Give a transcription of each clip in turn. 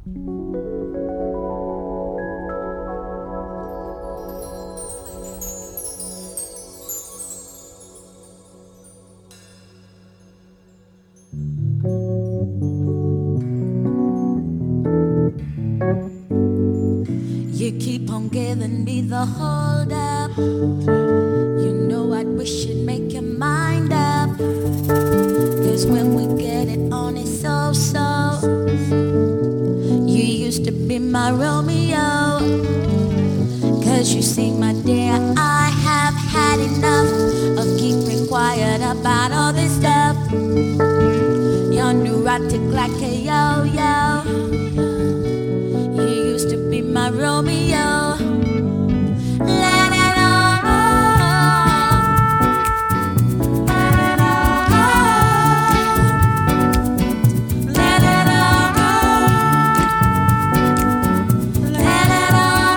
You keep on giving me the hold up. You know I'd wish you'd make your mind up. Cause when we get it on, it's so. You used to be my Romeo. Cause you see, my dear, I have had enough of keeping quiet about all this stuff. You're neurotic like a yo-yo. You used to be my Romeo. Let it all go. Let it all go. Let it all go. Let it all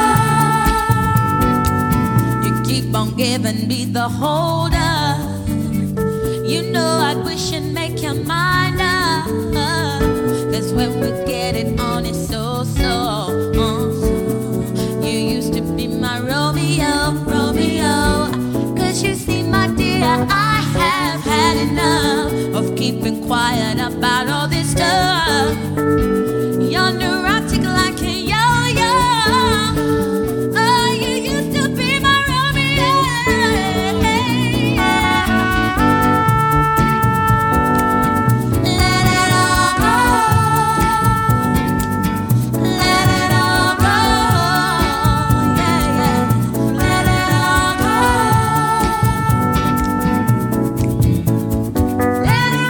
go. You keep on giving me the hold up. You know I'd wish you'd make your mind up. Cause when we get it on, it's so. You used to be my Romeo. Cause you see, my dear, I have had enough of keeping quiet about all this stuff. You're neurotic like a yo-yo. Oh, you used to be my Romeo. Let it all go. Let it all go. Yeah. Let it all go. Let it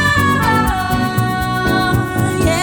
all go.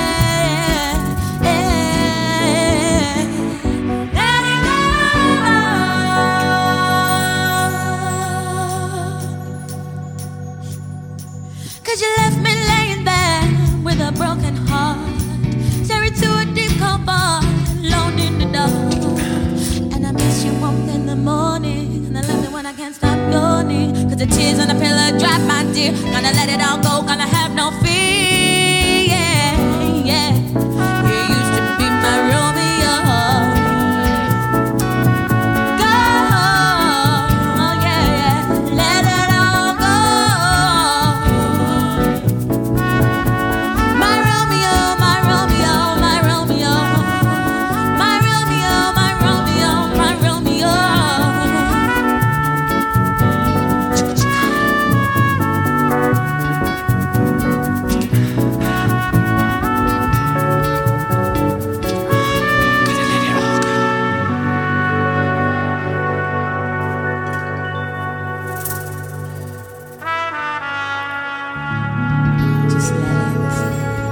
Cause you left me laying there with a broken heart, staring to a deep cold bar, alone in the dark. And I miss your warmth in the morning, and I love it when I can't stop yawning. Cause the tears on the pillow drop, my dear. Gonna let it all go, gonna have no fear. Yeah. You used to be my Romeo. Go, yeah. Let it all go. My Romeo, my Romeo, my Romeo. My Romeo, my Romeo, my Romeo. Just let it.